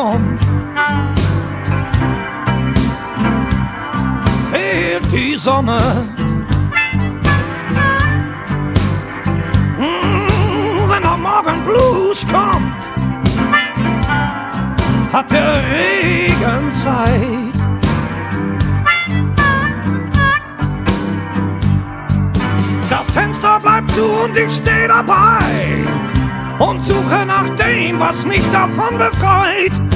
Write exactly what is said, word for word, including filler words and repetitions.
kommt, fehlt die Sonne. Mm, wenn am Morgen Blues kommt, hat der Regen Zeit. Das Fenster bleibt zu und ich steh dabei und suche nach dem, was mich davon befreit.